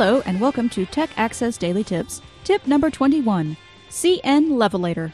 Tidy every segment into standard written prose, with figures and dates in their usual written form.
Hello and welcome to Tech Access Daily Tips. Tip number 21, CN Levelator.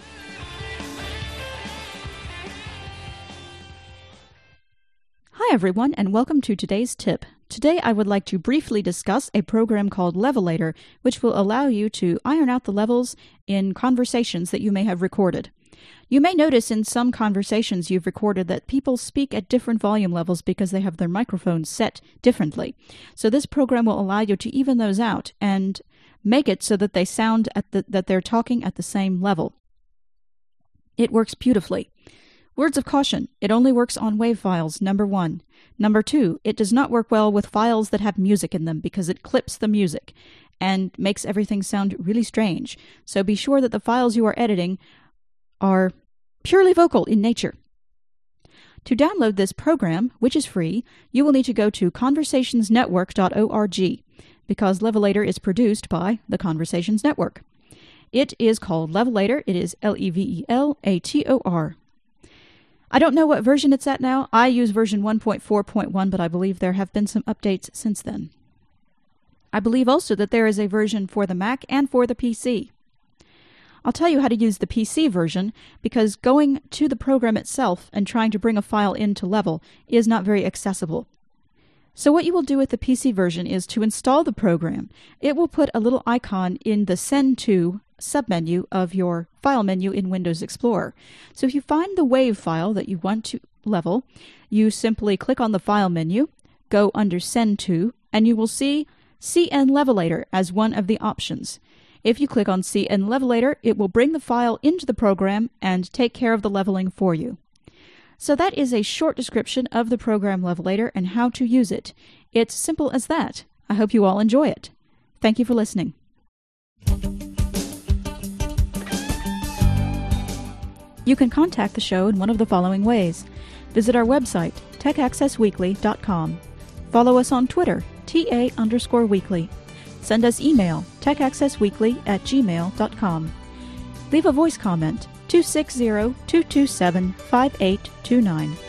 Hi everyone and welcome to today's tip. Today I would like to briefly discuss a program called Levelator, which will allow you to iron out the levels in conversations that you may have recorded. You may notice in some conversations you've recorded that people speak at different volume levels because they have their microphones set differently. So this program will allow you to even those out and make it so that they sound that they're talking at the same level. It works beautifully. Words of caution, it only works on WAV files, number 1. Number 2, it does not work well with files that have music in them because it clips the music and makes everything sound really strange. So be sure that the files you are editing are purely vocal in nature. To download this program, which is free, you will need to go to conversationsnetwork.org because Levelator is produced by the Conversations Network. It is called Levelator. It is Levelator. I don't know what version it's at now. I use version 1.4.1, but I believe there have been some updates since then. I believe also that there is a version for the Mac and for the PC. I'll tell you how to use the PC version because going to the program itself and trying to bring a file into Level is not very accessible. So what you will do with the PC version is to install the program. It will put a little icon in the Send To submenu of your file menu in Windows Explorer. So if you find the WAV file that you want to level, you simply click on the file menu, go under Send To, and you will see CN Levelator as one of the options. If you click on CN Levelator, it will bring the file into the program and take care of the leveling for you. So that is a short description of the program Levelator and how to use it. It's simple as that. I hope you all enjoy it. Thank you for listening. You can contact the show in one of the following ways. Visit our website, techaccessweekly.com. Follow us on Twitter, TA_weekly. Send us email, techaccessweekly@gmail.com. Leave a voice comment, 260-227-5829.